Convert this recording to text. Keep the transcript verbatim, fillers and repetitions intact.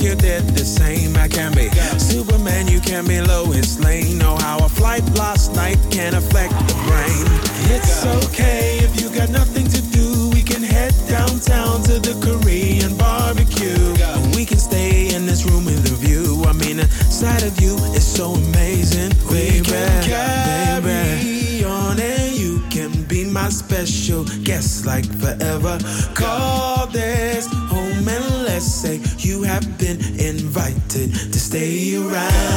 you're dead the same. I can be Superman, you can be Lois Lane. Know how a flight last night can affect the brain. It's okay if you got nothing to do. We can head downtown to the Korean barbecue. We can stay in this room with a view. I mean, the sight of you is so amazing, baby. We can carry on and you can be my special guest like forever. Call this home and let's say you have been invited to stay around.